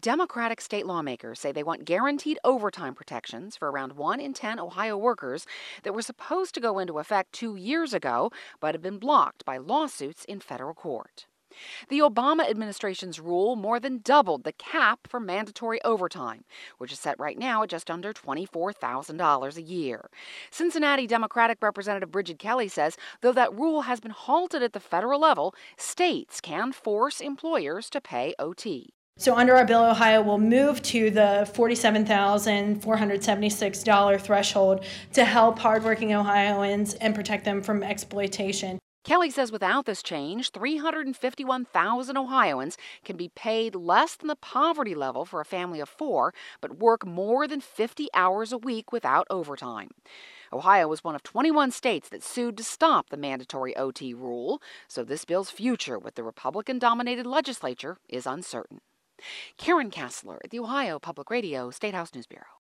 Democratic state lawmakers say they want guaranteed overtime protections for around 1 in 10 Ohio workers that were supposed to go into effect 2 years ago, but have been blocked by lawsuits in federal court. The Obama administration's rule more than doubled the cap for mandatory overtime, which is set right now at just under $24,000 a year. Cincinnati Democratic Representative Bridget Kelly says, though that rule has been halted at the federal level, states can force employers to pay OT. So under our bill, Ohio will move to the $47,476 threshold to help hardworking Ohioans and protect them from exploitation. Kelly says without this change, 351,000 Ohioans can be paid less than the poverty level for a family of four, but work more than 50 hours a week without overtime. Ohio was one of 21 states that sued to stop the mandatory OT rule, so this bill's future with the Republican-dominated legislature is uncertain. Karen Kassler at the Ohio Public Radio State House News Bureau.